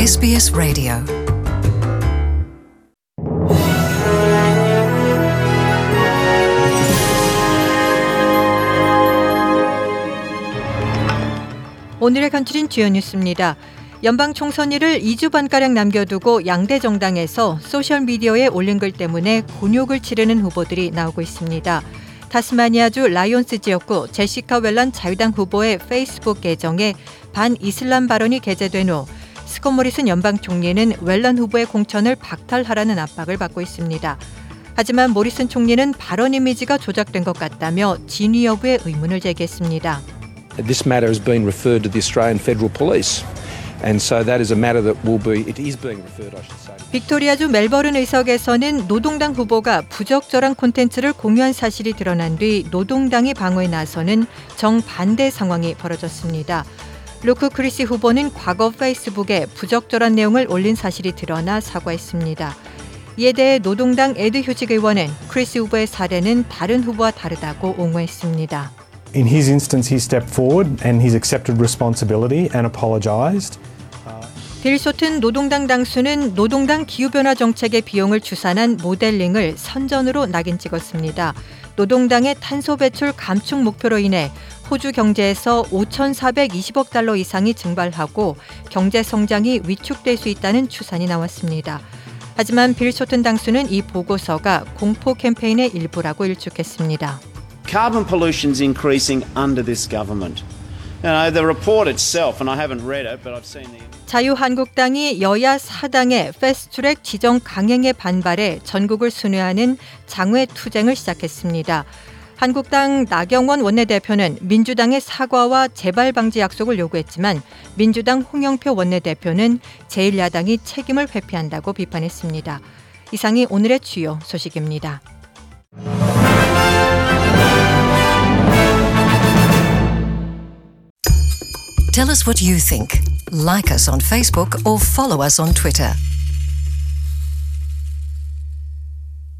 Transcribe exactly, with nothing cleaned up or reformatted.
에스비에스 라디오. 오늘의 간추린 주요 뉴스입니다. 연방 총선일을 이 주 반가량 남겨두고 양대 정당에서 소셜미디어에 올린 글 때문에 곤욕을 치르는 후보들이 나오고 있습니다. 타스마니아주 라이온스 지역구 제시카 웰런 자유당 후보의 페이스북 계정에 반이슬람 발언이 게재된 후 스콧 모리슨 연방 총리는 웰런 후보의 공천을 박탈하라는 압박을 받고 있습니다. 하지만 모리슨 총리는 발언 이미지가 조작된 것 같다며 진위 여부에 의문을 제기했습니다. This matter has been referred to the Australian Federal Police. And so that is a matter that will be, it is being referred, I should say. 빅토리아주 멜버른 의석에서는 노동당 후보가 부적절한 콘텐츠를 공유한 사실이 드러난 뒤 노동당이 방어에 나서는 정반대 상황이 벌어졌습니다. 루크 크리시 후보는 과거 페이스북에 부적절한 내용을 올린 사실이 드러나 사과했습니다. 이에 대해 노동당 에드 휴직 의원은 크리시 후보의 사례는 다른 후보와 다르다고 옹호했습니다. In his instance, he stepped forward and he's accepted responsibility and apologised. 빌 쇼튼 노동당 당수는 노동당 기후변화 정책의 비용을 추산한 모델링을 선전으로 낙인 찍었습니다. 노동당의 탄소 배출 감축 목표로 인해 호주 경제에서 오천사백이십억 달러 이상이 증발하고 경제 성장이 위축될 수 있다는 추산이 나왔습니다. 하지만 빌 쇼튼 당수는 이 보고서가 공포 캠페인의 일부라고 일축했습니다. Carbon pollution is increasing under this government. You know, the report itself, and I haven't read it, but I've seen the... 자유한국당이 여야 사당의 패스트트랙 지정 강행에 반발해 전국을 순회하는 장외 투쟁을 시작했습니다. 한국당 나경원 원내대표는 민주당의 사과와 재발 방지 약속을 요구했지만 민주당 홍영표 원내대표는 제일 야당이 책임을 회피한다고 비판했습니다. 이상이 오늘의 주요 소식입니다. Tell us what you think. Like us on Facebook or follow us on Twitter.